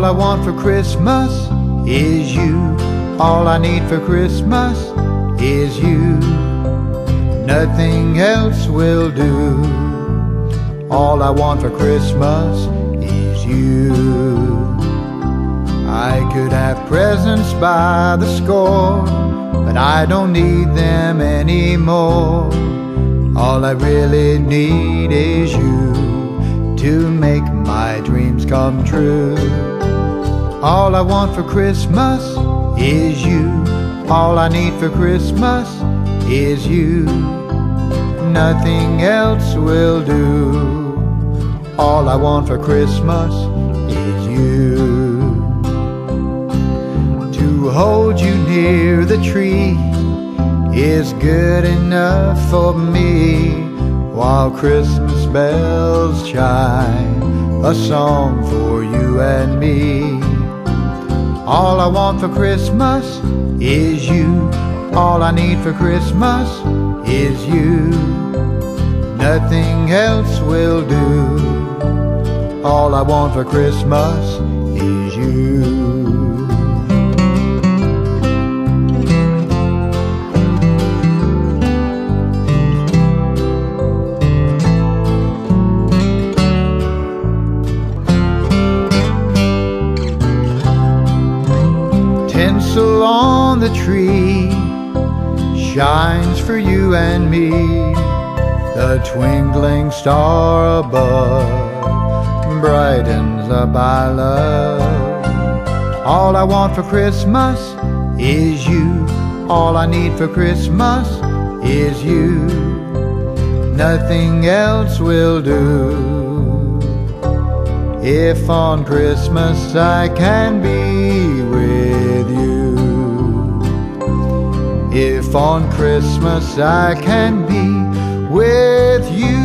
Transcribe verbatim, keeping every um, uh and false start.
All I want for Christmas is you. All I need for Christmas is you. Nothing else will do. All I want for Christmas is you. I could have presents by the score, but I don't need them anymore. All I really need is you to make my dreams come true. All I want for Christmas is you. All I need for Christmas is you. Nothing else will do. All I want for Christmas is you. To hold you near the tree is good enough for me, while Christmas bells chime a song for you and me. All I want for Christmas is you. All I need for Christmas is you. Nothing else will do. All I want for Christmas is you. Tinsel on the tree shines for you and me. The twinkling star above brightens up our love. All I want for Christmas is you. All I need for Christmas is you. Nothing else will do. If on Christmas I can be with you. If on Christmas I can be with you.